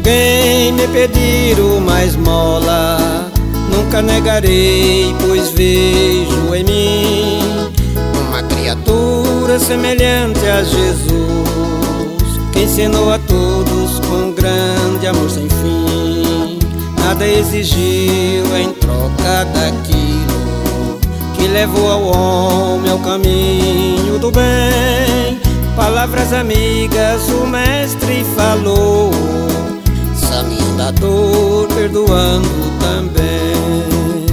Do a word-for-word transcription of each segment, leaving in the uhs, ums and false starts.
alguém me pedir uma esmola, nunca negarei, pois vejo em mim uma criatura semelhante a Jesus, que ensinou a todos com grande amor sem fim. Nada exigiu em troca daquilo que levou ao homem ao caminho do bem. Palavras amigas o mestre falou, saneando a dor, perdoando também.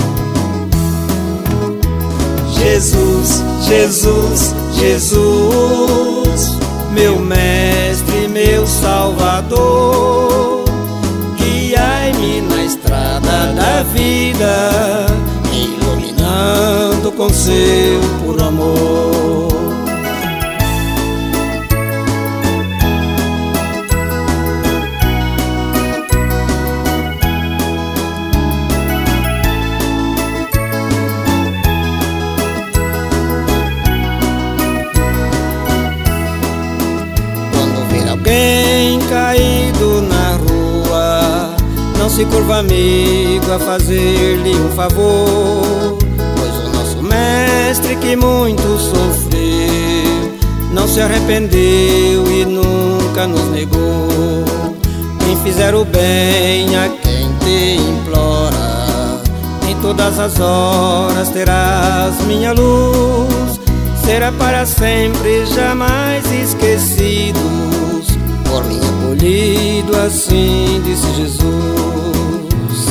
Jesus, Jesus, Jesus, meu mestre, meu salvador, guiai-me na estrada da vida, iluminando com seu puro amor. Alguém caído na rua, não se curva, amigo, a fazer-lhe um favor, pois o nosso mestre que muito sofreu não se arrependeu e nunca nos negou. Quem fizer o bem a quem te implora, em todas as horas terás minha luz, será para sempre, jamais esquecido, por mim acolhido, assim disse Jesus.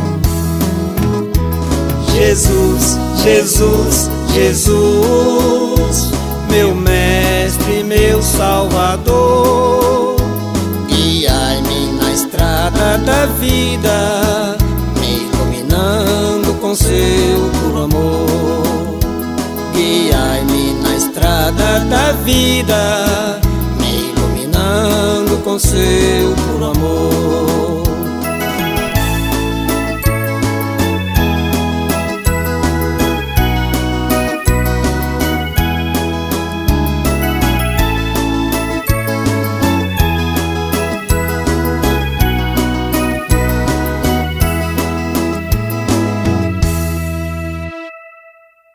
Jesus, Jesus, Jesus, meu mestre, meu salvador, guiai-me na estrada da vida, me iluminando com seu puro amor. Guiai-me na estrada da vida, com seu puro amor.